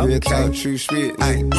Real talk, true shit.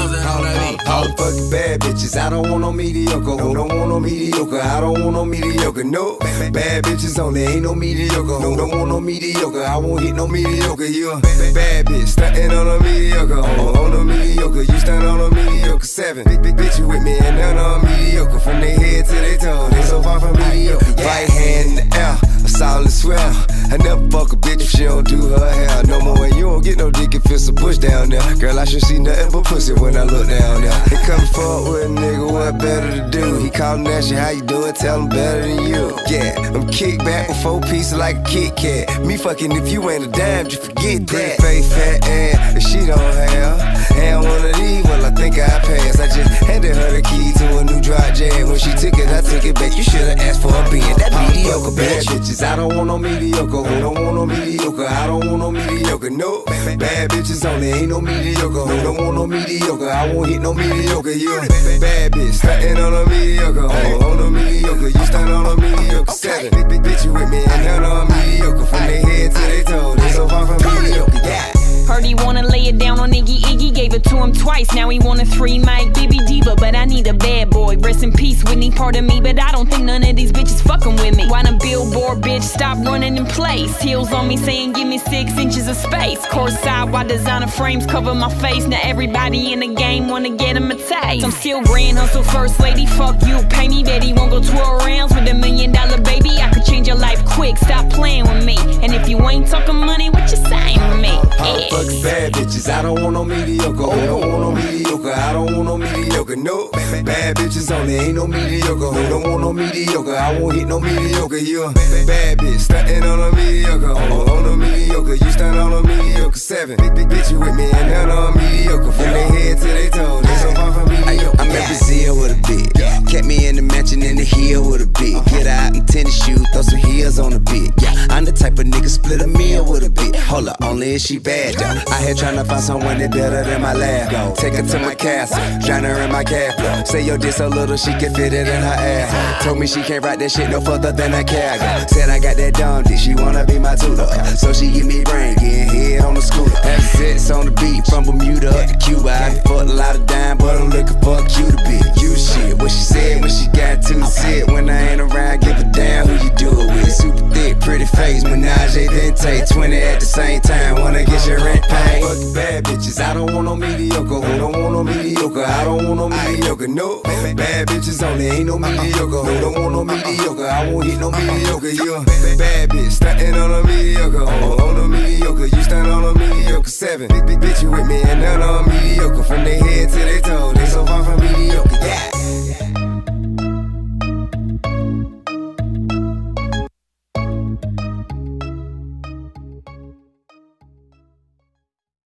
All fucking bad bitches. I don't want no mediocre. Who don't want no mediocre? I don't want no mediocre. No, bad bitches only. Ain't no mediocre. Who don't want no mediocre? I won't hit no mediocre. You a bad bitch, stuntin' on a mediocre. On a mediocre, you stunt on a mediocre. 7, big bitch, you with me and none on mediocre. From their head to their toe, they so far from mediocre. Right hand in the air, a solid swell. I never fuck a bitch if she don't do her hair no more. And you don't get no dick if it's a bush down there. Girl, I should see nothing but pussy when I look down there. He come forward with a nigga, what better to do? He callin' at you, how you doing? Tell him better than you. Yeah, I'm kick back with 4 pieces like a Kit Kat. Me fucking if you ain't a dime, just forget that. Face fat ass, if she don't have. And one of these, well, I think I passed. I just handed her the key to a new dry jam. When she took it, I took it back. You should've asked for a being that mediocre bitch. Bad bitches, I don't want no mediocre. Who don't want no mediocre? I don't want no mediocre. No, bad bitches only. Ain't no mediocre. Who don't want no mediocre? I won't hit no mediocre. You a bad bitch, stuntin' on a mediocre. On a mediocre, you stunt on a mediocre. 7, big bitch, you with me and none on mediocre. From their head to their toe, they so far from mediocre. Yeah. Heard he wanna lay it down on Iggy, gave it to him twice. Now he want a 3 mic BB Diva, but I need a bad boy. Rest in peace, Whitney, pardon me, but I don't think none of these bitches fucking with me. Why the billboard bitch stop running in place? Heels on me saying give me 6 inches of space. Course side, why designer frames cover my face? Now everybody in the game wanna get him a taste. I'm still grand hustle first lady, fuck you, pay me. Bet he won't go 12 rounds with $1 million baby. I could change your life quick, stop playing with me. And if you ain't talking money, what you saying to me? Yeah. Fucking bad bitches, I don't want no mediocre. Who don't want no mediocre? I don't want no mediocre. No, bad bitches only. Ain't no mediocre. Who don't want no mediocre? I won't hit no mediocre. You a bad bitch, stuntin' on a mediocre. On a mediocre, you stunt on a mediocre. 7, big bitch, you with me and none on mediocre. From their head to their toe, they so far from mediocre. I'm in Brazil with a bitch. Kept me in the mansion in the hill with a bitch. Get out in tennis shoes, throw some heels on a bitch. Yeah, I'm the type of nigga split a meal with a bitch. Hold up, only if she bad though. I here tryna find someone that better than my lab. Take her to my castle, drown her in my cat flow. Say your dick so little she can fit it in her ass. Told me she can't ride that shit no further than a cargo. Said I got that dumb dick, she wanna be my tutor. So she give me brain, getting head on the scooter. Assets on the beat, from Bermuda up to Cuba. I fucked a lot of dime, but I'm looking for a cuter bitch. You shit, what she said when she got to the set. When I ain't around, give a damn who you do it with. Super thick, pretty face, menage a dente. 20 at the same time, wanna get your rent paid. Fucking bad bitches, I don't want no mediocre. Who don't want no mediocre? I don't want no mediocre. No, bad bitches only. Ain't no mediocre. Who don't want no mediocre? I won't hit no mediocre. You a bad bitch, stuntin' on a mediocre. On a mediocre, you stunt on a mediocre. 7, big bitch, you with me and none on mediocre. From their head to their toe.